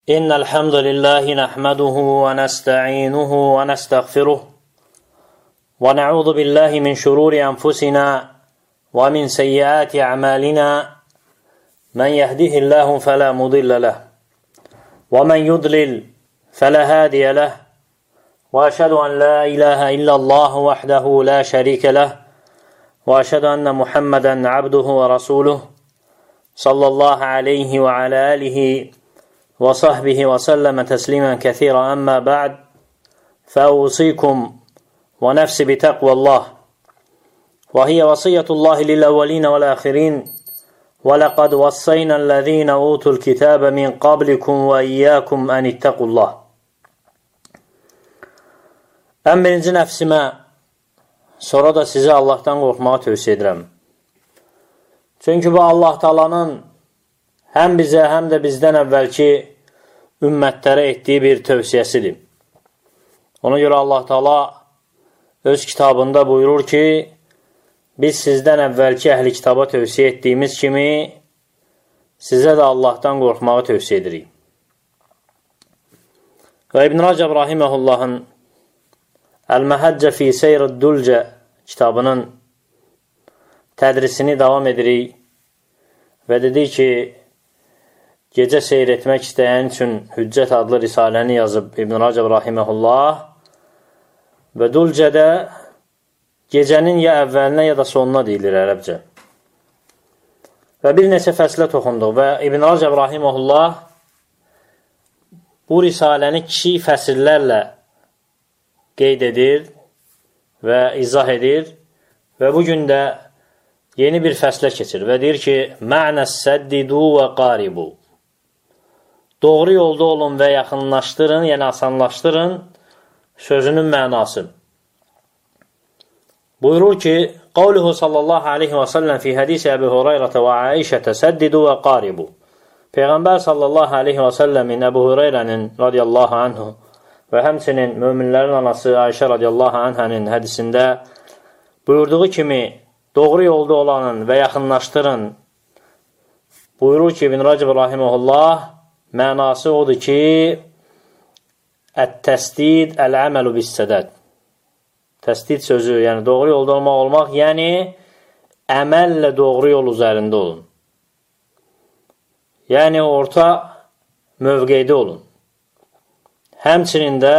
إن الحمد لله نحمده ونستعينه ونستغفره ونعوذ بالله من شرور أنفسنا ومن سيئات أعمالنا من يهده الله فلا مضل له ومن يضلل فلا هادي له وأشهد أن لا إله إلا الله وحده لا شريك له وأشهد أن محمدا عبده ورسوله صلى الله عليه وعلى آله وصحبه وسلم تسليما كثيرا أما بعد فأوصيكم ونفسي بتقوى الله وهي وصية الله للأولين والآخرين ولقد وصينا الذين أوتوا الكتاب من قبلكم وإياكم أن اتقوا الله. Ən birinci nəfsimə, sonra da sizə Allahdan qorxmağı tövsiyə edirəm. Çünki bu Allah Taala'nın həm bizə, həm də bizdən əvvəlki ümmətlərə etdiyi bir tövsiyəsidir. Ona görə Allah Taala öz kitabında buyurur ki, biz sizdən əvvəlki əhli kitaba tövsiyə etdiyimiz kimi, sizə də Allahdan qorxmağı tövsiyə edirik. Və İbn Rəcəb Rahiməhullahın Əl-Məhəccə fi Seyr-id-Dülcə kitabının tədrisini davam edirik və dedik ki, gecə seyr etmək istəyən üçün Hüccət adlı risaləni yazıb İbn Rəcəb Rahiməhullah və Dülcədə gecənin ya əvvəlinə ya da sonuna deyilir ərəbcə. Və bir neçə fəslə toxunduq və İbn Rəcəb Rahiməhullah bu risaləni kiçik fəsillərlə qeyd edir və izah edir və bugün də yeni bir fəslə keçir və deyir ki, Mə'nəs səddidu və qaribu. Doğru yolda olun və yaxınlaşdırın, yəni asanlaşdırın sözünün mənası. Buyurur ki, Qavluhu sallallahu aleyhi və səlləm fi hədisi Əbu Hüreyrətə və Aişətə səddidu və qaribu. Peyğəmbər sallallahu aleyhi və səlləmin Əbu Hüreyrənin radiyallahu anhu və həmçinin möminlərin anası Ayşə radiyallahu anhənin hədisində buyurduğu kimi doğru yolda olanın və yaxınlaşdırın. Buyurur ki, İbn Rəcəb Rahiməhullah mənası odur ki, ət-təsdid əl-əməlu bis-sədəd. Təsdid sözü, yəni doğru yolda olmaq, yəni əməllə doğru yol üzərində olun. Yəni orta mövqeydə olun. Həmçinin də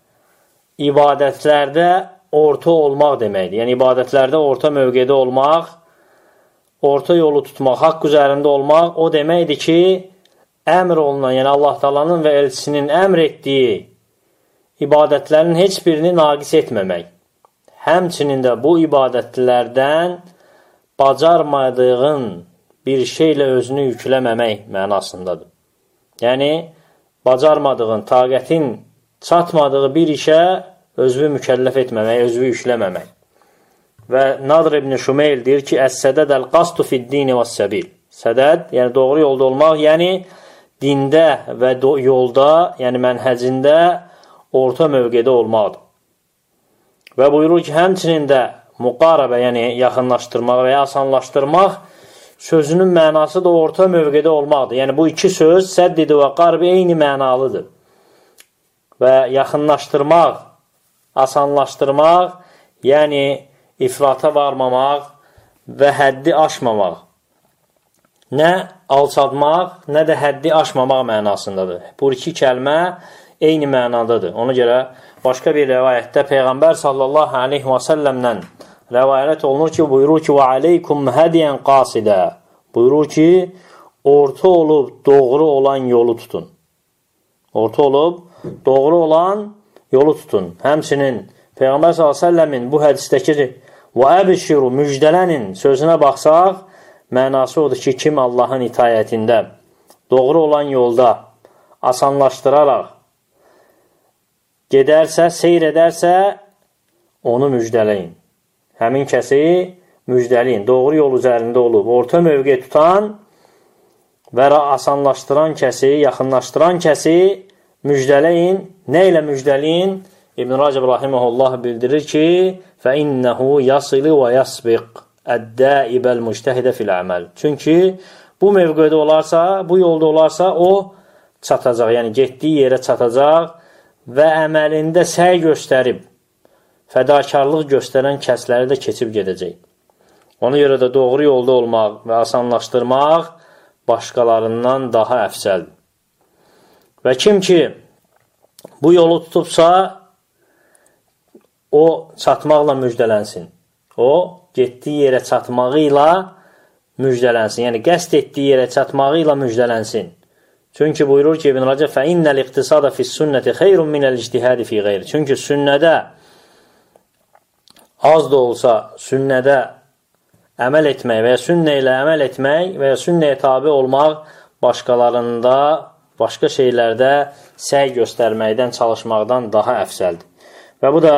ibadətlərdə orta olmaq deməkdir. Yəni ibadətlərdə orta mövqedə olmaq, orta yolu tutmaq, haqq üzərində olmaq o deməkdir ki, əmr olunan, yəni Allah Taala'nın və elçisinin əmr etdiyi ibadətlərin heç birini naqis etməmək. Həmçinin də bu ibadətlərdən bacarmadığın bir şeylə özünü yükləməmək mənasındadır. Yəni, bacarmadığın, taqətin çatmadığı bir işə özünü mükəlləf etməmək, özünü yükləməmək. Və Nadr ibn Şümeyl deyir ki, Əs-sədəd əl-qastu fid-dini və-səbil. Sədəd, yəni doğru yolda olmaq, yəni dində və yolda, yəni mənhəcində orta mövqedə olmaqdır. Və buyurur ki, həmçinin də müqarəbə, yəni yaxınlaşdırmaq və ya asanlaşdırmaq sözünün mənası da orta mövqedə olmaqdır. Yəni bu iki söz, səddid və qarb eyni mənalıdır. Və yaxınlaşdırmaq, asanlaşdırmaq, yəni ifrata varmamaq və həddi aşmamaq. Nə alçadmaq, nə də həddi aşmamaq mənasındadır. Bu iki kəlmə eyni mənadadır. Ona görə başqa bir rəvayətdə Peyğəmbər sallallahu aleyhi və səlləmdən rəvayət olunur ki, buyurur ki, وَعَلَيْكُمْ هَدِيًا قَاسِدًا. Buyurur ki, orta olub doğru olan yolu tutun. Orta olub doğru olan yolu tutun. Həmçinin Peyğəmbər s.ə.v-in bu hədisdəki وَأَبْشِرُ müjdələnin sözünə baxsaq, mənası odur ki, kim Allahın itayətində, doğru olan yolda asanlaşdıraraq gedərsə, seyr edərsə, onu müjdələyin. Həmin kəsi müjdəliyin, doğru yol üzərində olub, orta mövqe tutan və asanlaşdıran kəsi, yaxınlaşdıran kəsi müjdələyin. Nə ilə müjdəliyin? İbn Rəcəb Rahiməhullah bildirir ki, فَإِنَّهُ يَصِلِ وَيَسْبِقْ اَدَّائِبَ الْمُجْتَهِدَ فِي الْعَمَلِ. Çünki bu mövqedə olarsa, bu yolda olarsa, o çatacaq, yəni getdiyi yerə çatacaq və əməlində səy göstərib, fədakarlıq göstərən kəsləri də keçib gedəcək. Ona görə də doğru yolda olmaq və asanlaşdırmaq başqalarından daha əfsəldir. Və kim ki, bu yolu tutubsa, o çatmaqla müjdələnsin. O, getdiyi yerə çatmağı ilə müjdələnsin. Yəni, qəsd etdiyi yerə çatmağı ilə müjdələnsin. Çünki buyurur ki, İbn Rəcəb, فَإِنَّ الْاِقْتِصَادَ فِي السُنَّةِ خَيْرٌ مِنَ الْاِجْتِهَادِ فِي غَيْرِ. Çünki sünnədə, az da olsa sünnədə əməl etmək və ya sünnə ilə əməl etmək və ya sünnəyə tabi olmaq başqalarında, başqa şeylərdə səy göstərməkdən, çalışmaqdan daha əfsəldir. Və bu da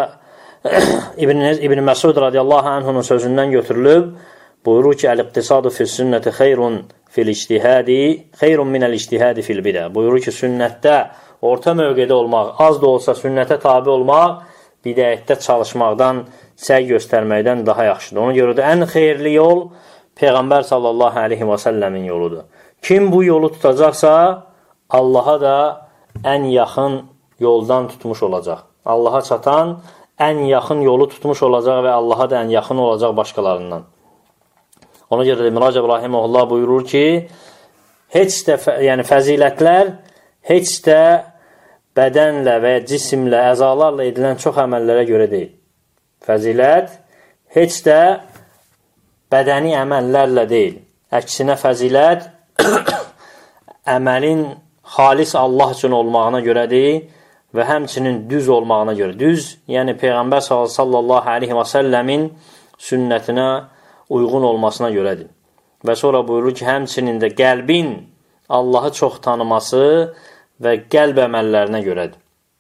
İbn Məsud radiyallahu anhunun sözündən götürülüb, buyurur ki, əl-iqtisadu fil-sünnəti xeyrun fil-ictihadi, xeyrun minəl-ictihadi fil-bidə. Buyurur ki, sünnətdə orta mövqedə olmaq, az da olsa sünnətə tabi olmaq, bidəyətdə çalışmaqdan, səy göstərməkdən daha yaxşıdır. Ona görə də ən xeyirli yol Peyğəmbər sallallahu aleyhi və səlləmin yoludur. Kim bu yolu tutacaqsa, Allaha da ən yaxın yoldan tutmuş olacaq. Allaha çatan ən yaxın yolu tutmuş olacaq və Allaha da ən yaxın olacaq başqalarından. Ona görə də İbn Rəcəb rahimehullah buyurur ki, heç də yəni fəzilətlər heç də bədənlə və ya cisimlə, əzalarla edilən çox əməllərə görə deyil. Fəzilət heç də bədəni əməllərlə deyil. Əksinə fəzilət əməlin xalis Allah üçün olmağına görədir və həmçinin düz olmağına görə. Düz, yəni Peyğəmbər sallallahu aleyhi və səlləmin sünnətinə uyğun olmasına görədir. Və sonra buyurur ki, həmçinin də qəlbin Allahı çox tanıması və qəlb əməllərinə görədir.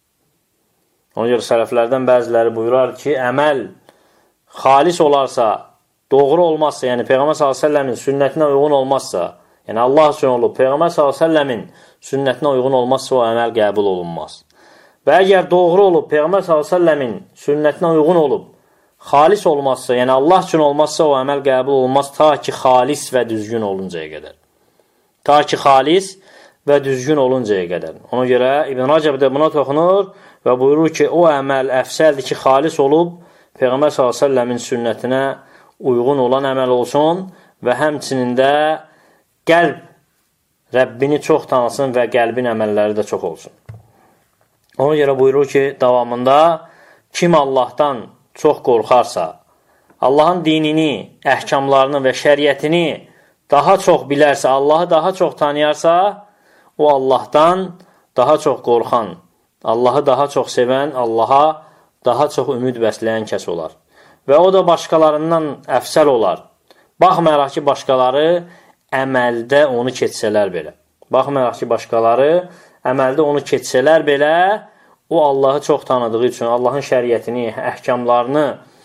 Ona görə sələflərdən bəziləri buyurar ki, əməl xalis olarsa, doğru olmazsa, yəni Peyğəmbər s.ə.v-in sünnətinə uyğun olmazsa, yəni Allah üçün olub, Peyğəmbər s.ə.v-in sünnətinə uyğun olmazsa, o əməl qəbul olunmaz. Və əgər doğru olub, Peyğəmbər s.ə.v-in sünnətinə uyğun olub, xalis olmazsa, yəni Allah üçün olmazsa, o əməl qəbul olunmaz, ta ki xalis və düzgün oluncaya qədər. Ta ki xalis və düzgün oluncaya qədər. Ona görə İbn Rəcəb də buna toxunur və buyurur ki, o əməl əfsəldir ki, xalis olub, Peyğəmbər s.ə.v-in sünnətinə uyğun olan əməl olsun və həmçinin də qəlb Rəbbini çox tanısın və qəlbin əməlləri də çox olsun. Ona görə buyurur ki, davamında kim Allahdan çox qorxarsa, Allahın dinini, əhkamlarını və şəriətini daha çox bilərsə, Allahı daha çox tanıyarsa, o Allahdan daha çox qorxan, Allahı daha çox sevən, Allaha daha çox ümid bəsləyən kəs olar. Və o da başqalarından əfsəl olar. Baxmayaraq ki, başqaları əməldə onu keçsələr belə. Baxmayaraq ki, başqaları əməldə onu keçsələr belə, o Allahı çox tanıdığı üçün, Allahın şəriətini, əhkamlarını,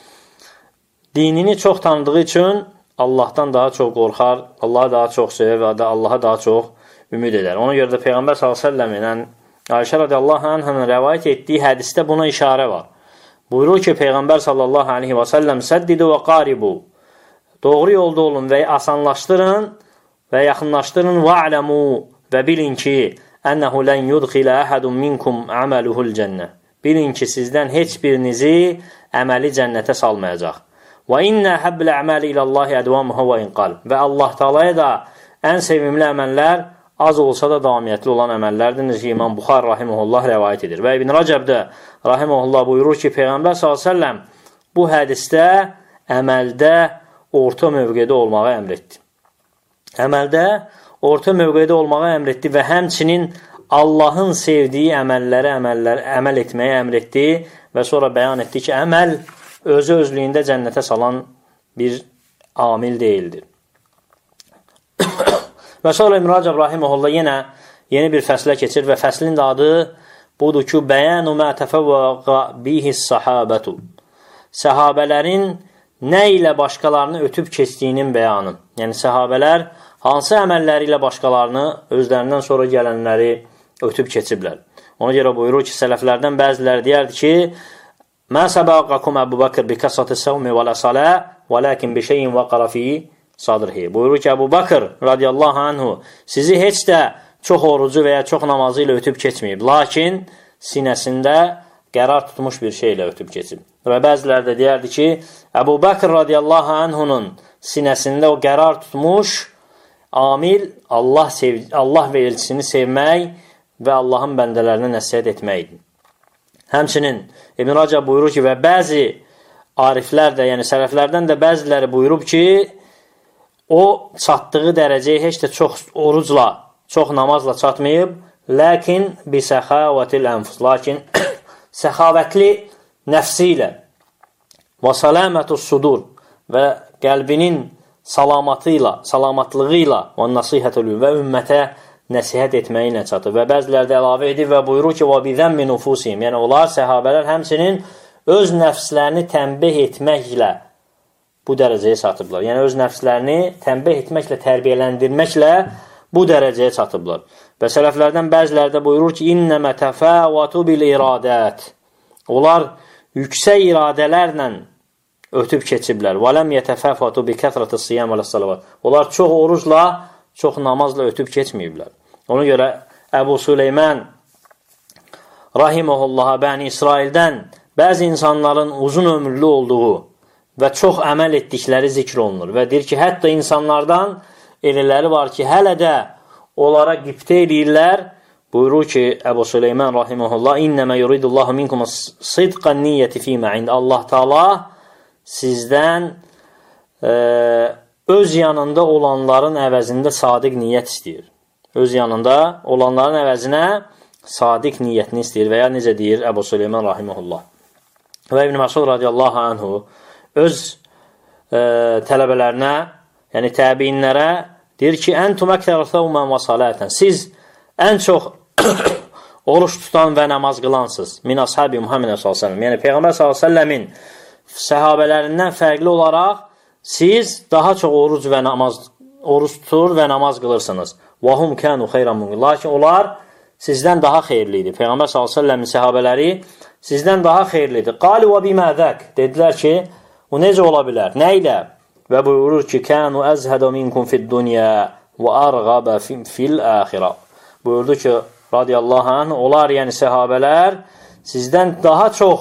dinini çox tanıdığı üçün Allahdan daha çox qorxar, Allahı daha çox sevər və Allaha daha çox ümid edər. Ona görə də Peyğəmbər s.ə.v-lə Ayşə radiyallahu anhının rəvayət etdiyi hədisdə buna işarə var. Buyurur ki, Peyğəmbər sallallahu aleyhi və səlləm səddidu və qaribu, doğru yolda olun və asanlaşdırın və yaxınlaşdırın və aləmu və bilin ki, ənəhu lən yudxilə əhədun minkum əməluhul cənnə. Bilin ki, sizdən heç birinizi əməli cənnətə salmayacaq. Və innə həbbil əməli iləllahi ədvamuhu və inqal. Və Allah Taalaya da ən sevimli əməllər az olsa da davamiyyətli olan əməllərdir. Necə İmam Buxari rahimehullah rəvayət edir. Və İbn Rəcəb də rahimehullah buyurur ki, Peyğəmbər s.ə.v bu hədisdə əməldə orta mövqedə olmağı əmr etdi. Əməldə orta mövqedə olmağı əmr etdi və həmçinin Allahın sevdiyi əməllərə əməl etməyə əmr etdi və sonra bəyan etdi ki, əməl özü-özlüyündə cənnətə salan bir amil deyildir. Və sonra İbn Rəcəb rahimehullah yenə yeni bir fəslə keçir və fəslin də adı budur ki, bəyanu mə təfəvvəqa bihis sahabətu. Səhabələrin nə ilə başqalarını ötüb keçdiyinin bəyanı. Yəni, səhabələr hansı əməlləri ilə başqalarını, özlərindən sonra gələnləri ötüb keçiblər. Ona görə buyurur ki, sələflərdən bəziləri deyərdi ki, mə səbəqakum Əbu Bakır bi kəsatı səvmi və lə-salə və ləkin bi şeyin vəqara fi sadrihi. Buyurur ki, Əbu Bakır radiyallahu anhu sizi heç də çox orucu və ya çox namazı ilə ötüb keçməyib. Lakin sinəsində qərar tutmuş bir şey ilə ötüb keçib. Və bəziləri də deyərdi ki, Əbu Bəkr radiyallahu anhunun sinəsində o qərar tutmuş amil Allah və elçisini sevmək və Allahın bəndələrinə nəsihət etməkdir. Həmçinin İbn Rəcəb buyurur ki, və bəzi ariflər də, yəni sələflərdən də bəziləri buyurub ki, o çatdığı dərəcəyə heç də çox orucla, çox namazla çatmayıb, lakin bisəxavətil ənfus, lakin səxavətli nəfsi ilə və salamətus sudur və qəlbinin salamatlığı ilə və nasihətülü və ümmətə nəsihət etməyi ilə çatır. Və bəziləri də əlavə edib və buyurur ki, və bizəmmi nufusihim, yəni onlar, səhabələr həmçinin öz nəfslərini tənbih etməklə bu dərəcəyə çatıblar. Yəni öz nəfslərini tənbih etməklə, tərbiyələndirməklə bu dərəcəyə çatıblar. Və sələflərdən bəziləri də buyurur ki, İnnəmə təfəvvatu bil iradət. Onlar yüksək iradələrlə ötüb keçiblər. Və ləm yətəfəvvatu bi kəfrəti siyam və salavat. Onlar çox orucla, çox namazla ötüb keçməyiblər. Ona görə Əbu Süleyman rahimehullaha Bəni İsraildən bəzi insanların uzun ömürlü olduğu və çox əməl etdikləri zikr olunur. Və deyir ki, hətta insanlardan elələri var ki, hələ də onlara qibtə edirlər. Buyurur ki, Əbu Süleyman rahimehullah, İnnəmə yuridullahu minkum sidqan niyyəti fīmə ind. Allah Taala sizdən öz yanında olanların əvəzində sadiq niyyət istəyir. Öz yanında olanların əvəzinə sadiq niyyətini istəyir və ya necə deyir Əbu Süleyman rahimehullah. Və İbn Məsud radiyallahu anhu öz tələbələrinə, yəni təbiinlərə deyir ki, Əntum əktəru səvmən və salətən. Siz ən çox oruç tutan və namaz qılansınız. Min ashabi Muhammed s.ə.v. Yəni Peyğəmbər s.ə.v-in səhabələrindən fərqli olaraq siz daha çox oruç tutur və namaz qılırsınız. وَهُمْ كَانُوا خَيْرًا مُنْ. Lakin onlar sizdən daha xeyirlidir. Peyğəmbər s.ə.v-in səhabələri sizdən daha xeyirlidir. قَالِ وَبِمَا ذَكْ. Dedilər ki, o necə ola bilər? Nə ilə? Və buyurur ki, كَانُوا أَزْهَدَ مِنْكُمْ فِي الدُّنْيَا وَأَرْغَبَ فِي الْآخِرَةِ. Buyurdu ki, radiyallahu anh, onlar, yəni səhabələr sizdən daha çox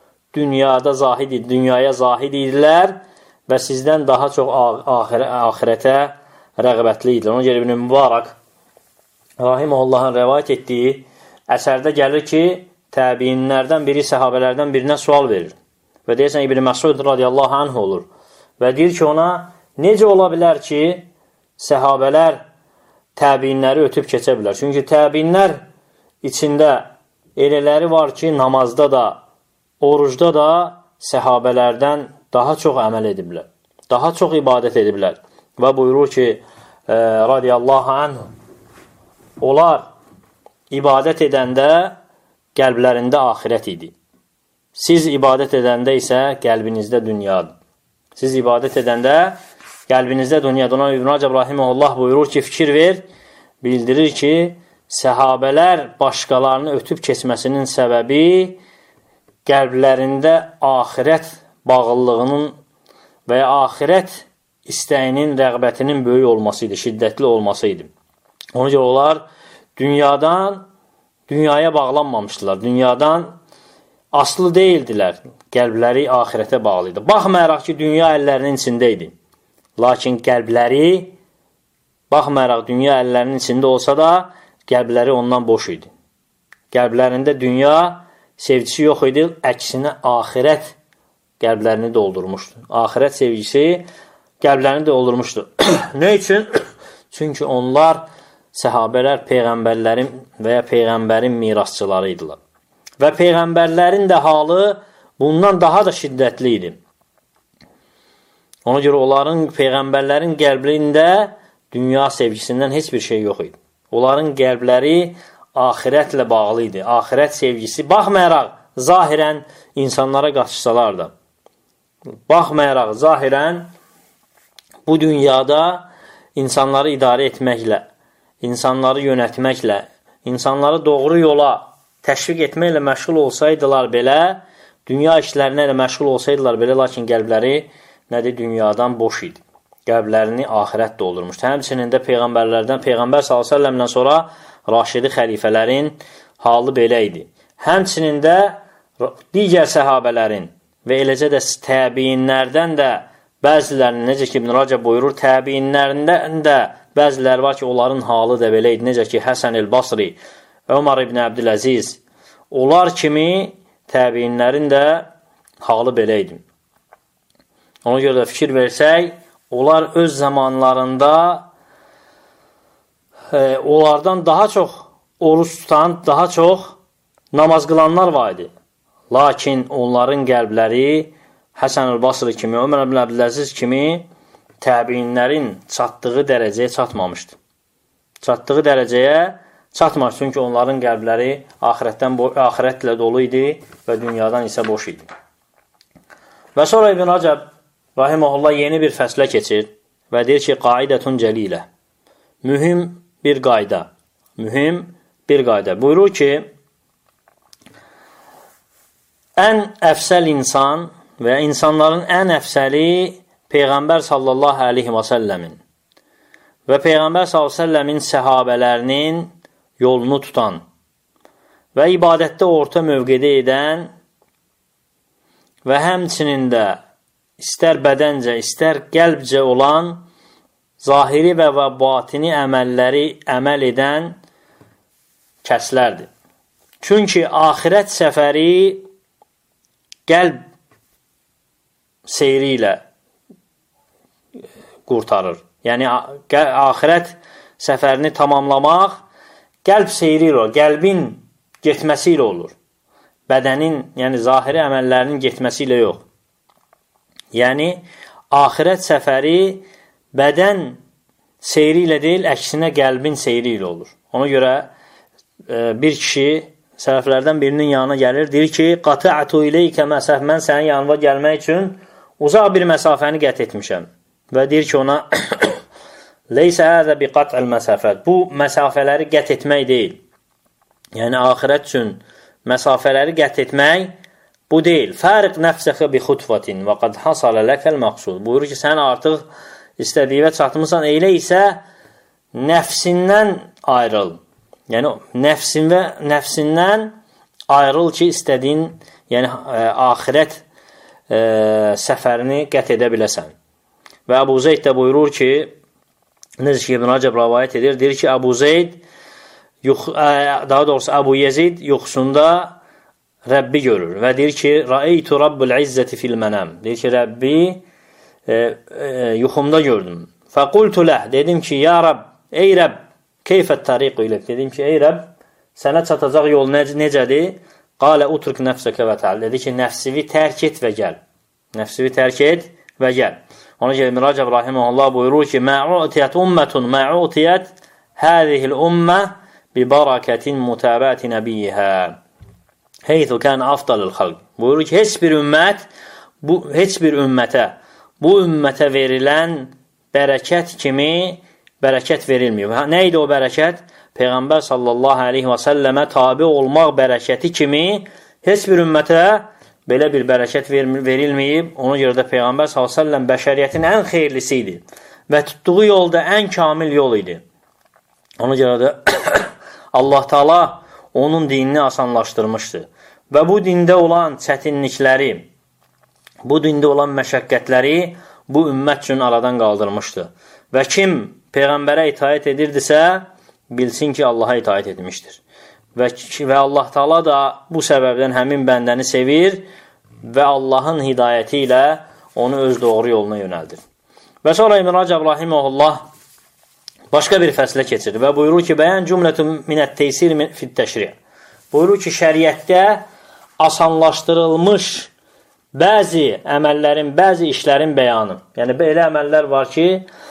dünyaya zahid idilər və sizdən daha çox ahirətə rəğbətli idilər. Ona görə İbn Mübarək rahimehullahın rəvayət etdiyi əsərdə gəlir ki, təbiinlərdən biri səhabələrdən birinə sual verir. Və deyirsən İbn Məsud radiyallahu anh olur. Və deyir ki, ona necə ola bilər ki, səhabələr təbiinləri ötüb keçə bilər. Çünki təbiinlər içində elələri var ki, namazda da, orucda da səhabələrdən daha çox əməl ediblər. Daha çox ibadət ediblər. Və buyurur ki, radiyallahu anh, onlar ibadət edəndə qəlblərində axirət idi. Siz ibadət edəndə isə qəlbinizdə dünyadır. Siz ibadət edəndə qəlbinizdə dünyadır. Ona İbn Rəcəb rahimehullah buyurur ki, fikir ver, bildirir ki, səhabələr başqalarını ötüb keçməsinin səbəbi qəlblərində axirət bağlılığının və ya axirət istəyinin, rəğbətinin böyük olması idi, şiddətli olması idi. Ona görə onlar dünyaya bağlanmamışdılar. Dünyadan aslı deyildilər. Qəlbləri axirətə bağlı idi. Baxmayaraq ki, dünya əllərinin içində idi. Lakin qəlbləri, baxmayaraq dünya əllərinin içində olsa da, qəlbləri ondan boş idi. Qəlblərində dünya sevgisi yox idi, əksinə axirət qəlblərini doldurmuşdu. Axirət sevgisi qəlblərini doldurmuşdu. Nə üçün? Çünki onlar, səhabələr, peyğəmbərlərin və ya peyğəmbərin mirasçıları idilər. Və peyğəmbərlərin də halı bundan daha da şiddətli idi. Ona görə onların, peyğəmbərlərin qəlblərində dünya sevgisindən heç bir şey yox idi. Onların qəlbləri axirətlə bağlı idi. Axirət sevgisi, baxmayaraq zahirən insanlara qaçışsalar da, baxmayaraq zahirən bu dünyada insanları idarə etməklə, insanları yönətməklə, insanları doğru yola təşviq etməklə məşğul olsaydılar belə, dünya işlərinə də məşğul olsaydılar belə, lakin qəlbləri nədir? Dünyadan boş idi. Qəlblərini axirət doldurmuşdu. Həmçinin də peyğəmbərlərdən, Peyğəmbər s.ə.v-dən sonra Raşidi xəlifələrin halı belə idi. Həmçinin də digər səhabələrin və eləcə də təbiinlərdən də bəzilərinin, necə ki İbn Rəcəb buyurur, təbiinlərindən də bəziləri var ki, onların halı da belə idi. Necə ki Həsən el-Basri, Ömər ibn Əbdüləziz, onlar kimi təbiinlərin də halı belə idi. Ona görə də fikir versək, onlar öz zamanlarında onlardan daha çox oruç tutan, daha çox namaz qılanlar var idi. Lakin onların qəlbləri Həsən el-Basri kimi, Ömər ibn Əbdüləziz kimi təbiinlərin çatdığı dərəcəyə çatmamışdı. Çatdığı dərəcəyə çatmamışdı, çünki onların qəlbləri axirətlə dolu idi və dünyadan isə boş idi. Və sonra İbn Rəcəb rahimehullah yeni bir fəslə keçir və deyir ki, qaidətun cəlilə. Mühüm bir qayda. Mühüm bir qayda. Buyurur ki, ən əfsəl insan və insanların ən əfsəli Peyğəmbər sallallahu aleyhi və səlləmin və Peyğəmbər sallallahu aleyhi və səlləmin səhabələrinin yolunu tutan və ibadətdə orta mövqedə edən və həmçinin də istər bədəncə, istər qəlbcə olan zahiri və batini əməlləri əməl edən kəslərdir. Çünki axirət səfəri qəlb seyri ilə qurtarır. Yəni, axirət səfərini tamamlamaq qəlb seyri ilə, qəlbin getməsi ilə olur. Bədənin, yəni zahiri əməllərinin getməsi ilə yox. Yəni, axirət səfəri bədən seyri ilə deyil, əksinə qəlbin seyri ilə olur. Ona görə bir kişi sələflərdən birinin yanına gəlir, deyir ki, qata'tu ileykə məsəf, mən sənin yanına gəlmək üçün uzaq bir məsafəni qət etmişəm. Və deyir ki ona, leysə həzə bi qat'il məsafət, bu məsafələri qət etmək deyil. Yəni, axirət üçün məsafələri qət etmək bu deyil. Fəriq nəfsəxə bi xutfatin və qad hasalə ləkəl məqsud. Buyurur ki, sən artıq istədiyivə çatmışsan, elə isə nəfsindən ayrıl. Yəni, nəfsindən ayrıl ki, istədiyin, yəni axirət səfərini qət edə biləsən. Və Əbu Zeyd də buyurur ki, necə ki, İbn Rəcəb rəvayət edir, deyir ki, Əbu Zeyd, daha doğrusu Əbu Yezid yuxusunda Rəbbi görür və deyir ki, Rəeytu Rabbul İzzəti fil mənəm. Deyir ki, Rəbbi yuxumda gördüm. Fəqultu ləh, dedim ki, ya Rəbb, ey Rəbb, keyfət tariqu ilə, dedim ki, ey Rəbb, sənə çatacaq yol necədir? Qalə utruk nəfsəkə və təal, dedi ki, nəfsivi tərk et və gəl. Nəfsivi tərk et və gəl. Ona görə İbn Rəcəb rahimehullah buyurur ki, mə'utiyyət ümmətun, mə'utiyyət hədihil ümmə bi barakətin mütəbəti nəbiyyihə. Heythu kən afdalil xalq. Buyurur ki, heç bir ümmətə, bu ümmətə verilən bərəkət kimi bərəkət verilməyib. Nə idi o bərəkət? Peyğəmbər sallallahu aleyhi və səlləmə tabi olmaq bərəkəti kimi heç bir ümmətə belə bir bərəkət verilməyib. Ona görə də Peyğəmbər sallallahu aleyhi və səlləm bəşəriyyətin ən xeyirlisi idi və tutduğu yolda ən kamil yol idi. Ona görə də Allah Taala onun dinini asanlaşdırmışdı və bu dində olan çətinlikləri, bu dində olan məşəqqətləri bu ümmət üçün aradan qaldırmışdı. Və kim Peyğəmbərə itaət edirdisə, bilsin ki, Allaha itaət etmişdir. Və Allah Taala da bu səbəbdən həmin bəndəni sevir və Allahın hidayəti ilə onu öz doğru yoluna yönəldir. Və sonra İbn Rəcəb rahimehullah başqa bir fəslə keçir və buyurur ki, bəyan cümlətun minət teysir fit təşri'. Buyurur ki, şəriətdə asanlaşdırılmış bəzi əməllərin, bəzi işlərin bəyanı. Yəni, belə əməllər var ki,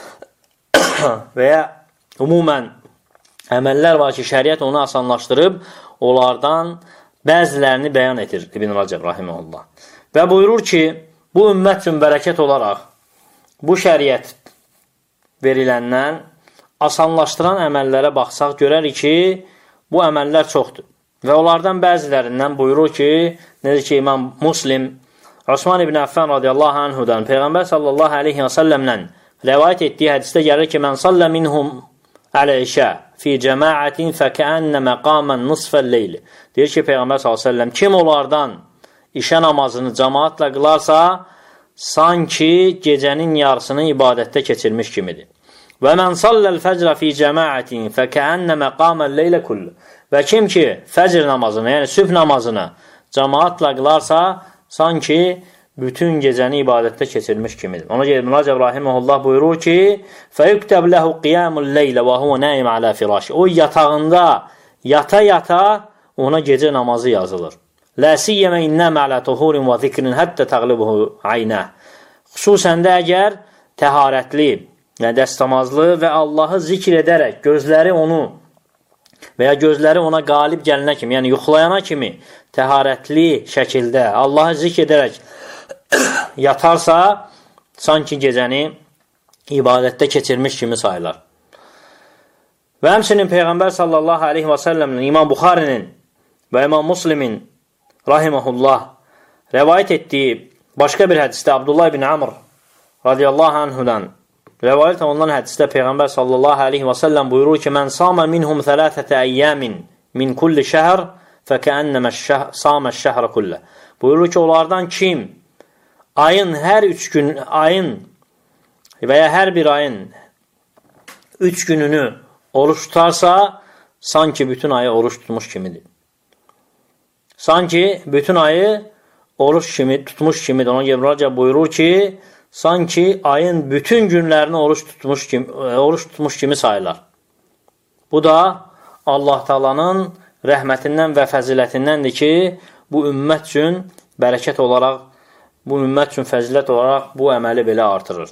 və ya ümumən əməllər var ki, şəriət onu asanlaşdırıb, onlardan bəzilərini bəyan edir İbn Rəcəb rahimehullah. Və buyurur ki, bu ümmət üçün bərəkət olaraq bu şəriət veriləndən asanlaşdıran əməllərə baxsaq, görərik ki, bu əməllər çoxdur. Və onlardan bəzilərindən buyurur ki, necə ki, İmam Muslim, Osman ibn Affan radiyallahu anhudan Peyğəmbər sallallahu aleyhi və səlləmlə rəvayət etdiyi hədisdə gəlir ki, mən sallə minhum əl-işə fi cəmaətin fəkəənnəmə qamən nisfəl leyli. Deyir ki, Peyğəmbər s.ə.v kim onlardan işə namazını cəmaatla qılarsa, sanki gecənin yarısını ibadətdə keçirmiş kimidir. Və mən salləl fəcrə fi cəmaətin fəkəənnəmə qamən leylə kullu. Və kim ki, fəcr namazını, yəni sübh namazını cəmaatla qılarsa, sanki bütün gecəni ibadətdə keçirmiş kimidir. Ona görə İbn Rəcəb rahimehullah buyurur ki, fəyuktəb ləhu qiyamul leylə və huve naim alə firaşı. O yatağında yata-yata ona gecə namazı yazılır. Lə siyyəmə innəm alə tuhurin və zikrin həttə təqlibuhu aynə. Xüsusən də əgər təharətli, yəni dəstəmazlı və Allahı zikr edərək gözləri onu və ya gözləri ona qalib gəlinə kimi, yəni yuxulayana kimi təharətli şəkildə Allahı zikr edərək yatarsa, sanki gecəni ibadətdə keçirmiş kimi sayılar. Və həmçinin Peyğəmbər sallallahu aleyhi və səlləmin, İmam Buxarinin və İmam Muslimin rahiməhullah rəvayət etdiyi başqa bir hədisdə Abdullah ibn Amr radiyallahu anhudan rəvayət olunan hədisdə Peyğəmbər sallallahu aleyhi və səlləm buyurur ki, mən sama minhum thələthətə əyyəmin min kulli şəhr fəkəənnəmə samə şəhrə kullə. Buyurur ki, onlardan kim ayın hər 3 gün, ayın və ya hər bir ayın 3 gününü oruç tutarsa, sanki bütün ayı oruç tutmuş kimidir. Sanki bütün ayı oruç tutmuş kimidir. Ona görə buyurur ki, sanki ayın bütün günlərini oruç tutmuş kimi sayılar. Bu da Allah Taala'nın rəhmətindən və fəzilətindəndir ki, bu ümmət üçün bərəkət olaraq, bu ümmət üçün fəzilət olaraq bu əməli belə artırır.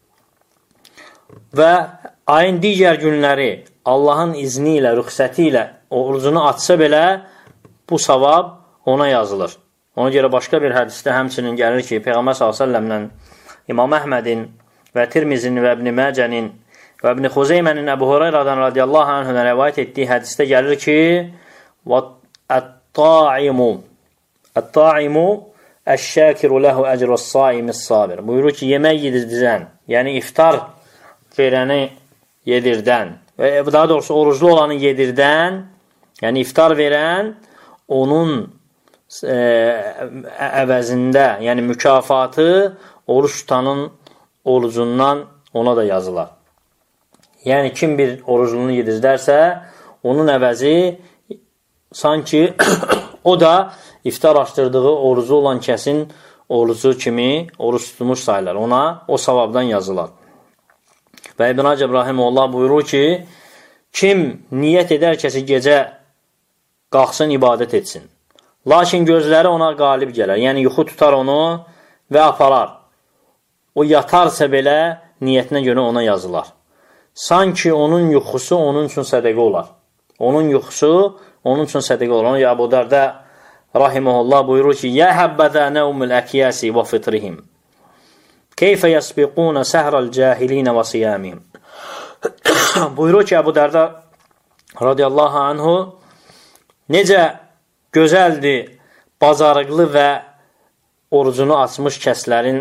Və ayın digər günləri Allahın izni ilə, rüxsəti ilə orucunu açsa belə, bu savab ona yazılır. Ona görə başqa bir hədisdə həmçinin gəlir ki, Peyğəmbər s.ə.v-lə İmam Əhmədin və Tirmizin və İbn Məcənin və İbn Xuzeymənin Əbu Hureyradan radiyallahu anhudan rəvayət etdiyi hədisdə gəlir ki, Ət-ta'imu əş-şəkiru ləhu əcrəs-saimi's-sabir. Buyurur ki, yemək yedirdən, yəni iftar verəni yedirdən və daha doğrusu oruclu olanı yedirdən, yəni iftar verən, onun əvəzində, yəni mükafatı oruç tutanın orucundan ona da yazılar. Yəni, kim bir orucunu yedirdərsə, onun əvəzi sanki o da iftar açdırdığı orucu olan kəsin orucu kimi oruç tutmuş sayılar. Ona o savabdan yazılar. Və İbn Rəcəb rahimehullah buyurur ki, kim niyyət edərkəsi gecə qalxsın, ibadət etsin. Lakin gözləri ona qalib gələr. Yəni, yuxu tutar onu və aparar. O yatarsa belə niyyətinə görə ona yazılar. Sanki onun yuxusu onun üçün sədəqə olar. Onun yuxusu onun üçün sədəqə olar. Ona Əbu Dərdə rahimehullah buyurur ki, Yə həbbədə nəvmül əkiyyəsi və fitrihim. Keyfə yəsbiqunə səhrəl cəhilinə və siyamihim. Buyurur ki, Əbu Dərdə radiyallahu anhu, necə gözəldir, bacarıqlı və orucunu açmış kəslərin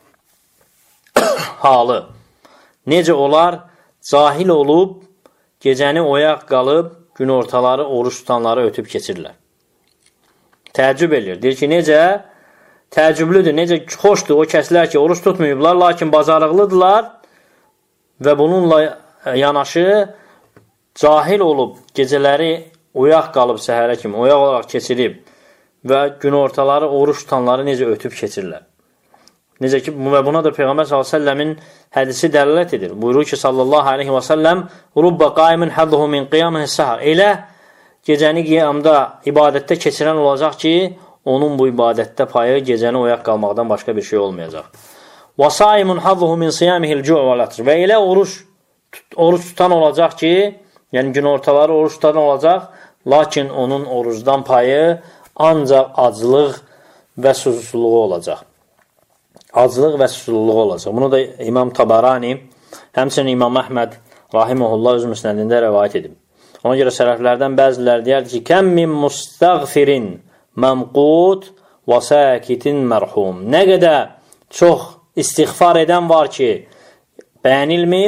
halı. Necə olar, cahil olub, gecəni oyaq qalıb, gün ortaları oruç tutanları ötüb keçirlər. Təəccüb edir. Deyir ki, necə təəccüblüdür, necə xoşdur o kəslər ki, oruç tutmayıblar, lakin bacarıqlıdırlar və bununla yanaşı cahil olub, gecələri oyaq qalıb səhərə kimi, oyaq olaraq keçirib və gün ortaları oruç tutanları necə ötüb keçirlər. Necə ki, və buna da Peyğəmbər s.ə.v-in hədisi dəlilət edir. Buyurur ki, sallallahu aleyhi və səlləm, Rubbə qaimin hədduhu min qiyamih səhər. Elə gecəni qiyamda ibadətdə keçirən olacaq ki, onun bu ibadətdə payı gecəni oyaq qalmaqdan başqa bir şey olmayacaq. Və saimun hədduhu min siyamihil cu' vəl-ətr. Və elə oruç tutan olacaq ki, yəni gün ortaları oruç tutan olacaq, lakin onun orucdan payı ancaq aclıq və susuzluğu olacaq. Aclıq və susuzluğu olacaq. Bunu da İmam Tabarani, həmçinin İmam Əhməd rahimehullah öz müsnədində rəvayət edib. Ona görə sələflərdən bəziləri deyərdir ki, Kəm min müstəğfirin məmqud və səkitin mərhum. Nə qədər çox istiğfar edən var ki, bəyənilmir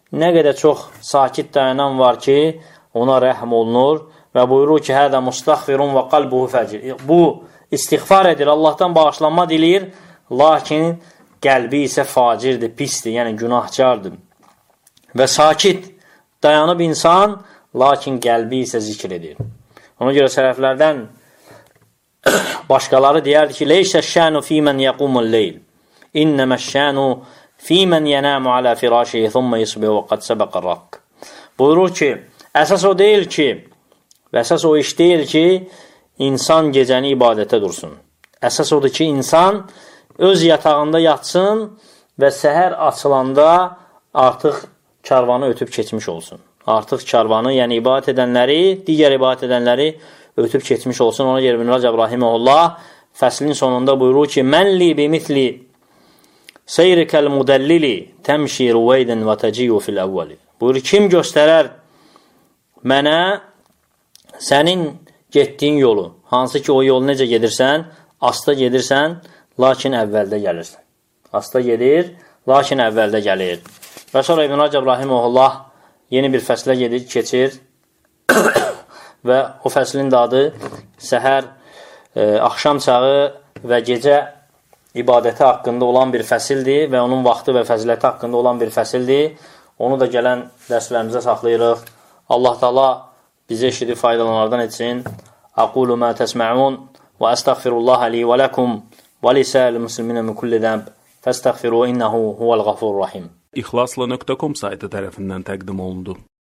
nə qədər çox sakit dayanan var ki, ona rəhm olunur və buyurur ki, hədə mustaxfirun və qalbuhu fəcir. Bu, istiğfar edir, Allahdan bağışlanma diləyir, lakin qəlbi isə facirdir, pisdir, yəni günahkardır. Və sakit dayanıb insan, lakin qəlbi isə zikr edir. Ona görə sələflərdən başqaları deyərdi ki, leysə şənu fīmən yəqumul leyl, innəmə şənu fīmən yənəmu alə firashihi thumma yusbihu və qad səbəqə rakk. Buyurur ki, əsas o deyil ki, və əsas o iş deyil ki, insan gecəni ibadətə dursun. Əsas odur ki, insan öz yatağında yatsın və səhər açılanda artıq karvanı ötüb keçmiş olsun. Artıq karvanı, yəni ibadət edənləri, digər ibadət edənləri ötüb keçmiş olsun. Ona görə İbn Rəcəb rahimehullah fəslin sonunda buyurur ki, mən li bimithli seyrikəl mudəllili təmşi ruveydən və təciyu fil əvvəli. Buyurur, kim göstərər mənə sənin getdiyin yolu, hansı ki o yolu necə gedirsən, asta gedirsən, lakin əvvəldə gəlirsən. Asta gedir, lakin əvvəldə gəlir. Və sonra İbn Rəcəb rahimehullah yeni bir fəslə keçir və o fəslin də adı səhər, axşam çağı və gecə ibadəti haqqında olan bir fəsildir və onun vaxtı və fəziləti haqqında olan bir fəsildir. Onu da gələn dərslərimizə saxlayırıq. Allah Taala bizə eşidib faydalanlardan etsin. Aqulu ma təsmə'un və əstəğfirullah li və ləkum və lisəl musliminə min kulli zənb fəstəğfiru innehu huvəl ğafurur rahim. İxlasla.com saytı tərəfindən təqdim olundu.